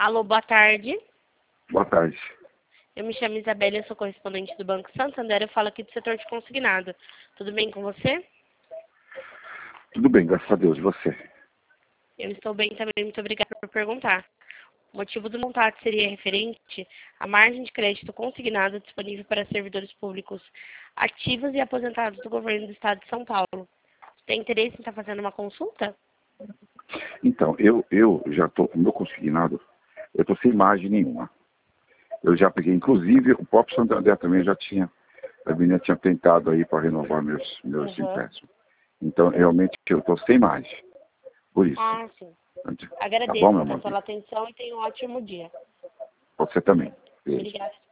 Alô, boa tarde. Boa tarde. Eu me chamo Isabela, eu sou correspondente do Banco Santander, eu falo aqui do setor de consignado. Tudo bem com você? Tudo bem, graças a Deus. E você? Eu estou bem também, muito obrigada por perguntar. O motivo do contato seria referente à margem de crédito consignado disponível para servidores públicos ativos e aposentados do governo do Estado de São Paulo. Tem interesse em estar fazendo uma consulta? Então, eu já estou com o meu consignado, eu estou sem margem nenhuma. Eu já peguei, inclusive, o próprio Santander também a menina tinha tentado aí para renovar meus empréstimos. Então, realmente, eu estou sem margem. Por isso. Ah, sim. Tá Agradeço bom, meu amor? pela atenção e tenha um ótimo dia. Você também. Beijo. Obrigada.